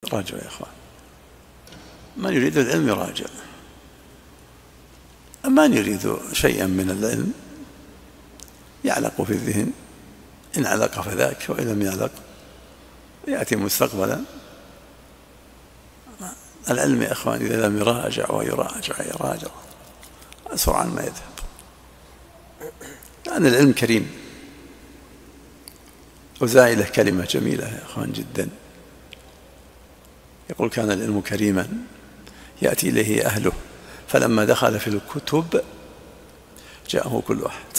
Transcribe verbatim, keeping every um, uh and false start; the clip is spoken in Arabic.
راجعوا يا إخوان، من يريد العلم يراجع، من يريد شيئا من العلم يعلق في الذهن، إن علق فذاك وإن لم يعلق يأتي مستقبلا. العلم يا إخوان إذا لم يراجع ويراجع يراجع سرعان ما يذهب، لأن العلم كريم. وزائلة كلمة جميلة يا إخوان جدا، يقول كان العلم كريما يأتي إليه أهله، فلما دخل في الكتب جاءه كل واحد.